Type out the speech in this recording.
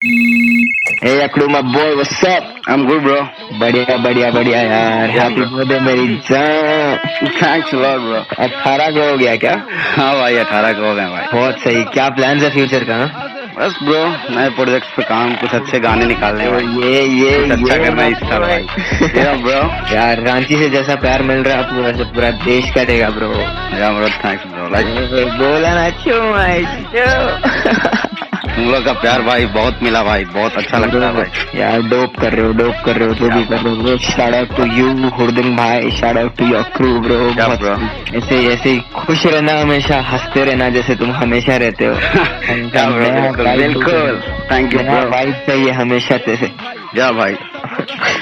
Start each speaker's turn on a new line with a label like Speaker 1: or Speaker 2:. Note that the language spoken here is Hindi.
Speaker 1: Hey Akru, my boy, what's up?
Speaker 2: I'm good, bro.
Speaker 1: बढ़िया यार. Happy birthday मेरी जान.
Speaker 2: Thanks a lot, bro.
Speaker 1: 18 का हो गया क्या?
Speaker 2: हाँ भाई 18 का हो गए भाई.
Speaker 1: बहुत सही. क्या प्लान्स है फ्यूचर का?
Speaker 2: बस ब्रो नए प्रोजेक्ट्स पे काम, कुछ अच्छे गाने निकालने भाई.
Speaker 1: ये
Speaker 2: कुछ अच्छा करना है इस साल भाई. Yeah bro.
Speaker 1: यार रांची से जैसा प्यार मिल रहा है आपको वैसे पूरा देश का देगा bro.
Speaker 2: Yeah bro, thanks bro. Like
Speaker 1: बोला ना क्यों
Speaker 2: तुम लोग का प्यार भाई बहुत मिला भाई, बहुत अच्छा लगता है भाई.
Speaker 1: यार डोप कर रहे हो जो भी कर रहे हो bro. Shout out to you हुरदिन भाई, shout out to your crew bro. ऐसे ही खुश रहना, हमेशा हंसते रहना जैसे तुम हमेशा रहते हो.
Speaker 2: बिल्कुल. Thank you bro.
Speaker 1: वाइब चाहिए हमेशा तेरे.
Speaker 2: या भाई.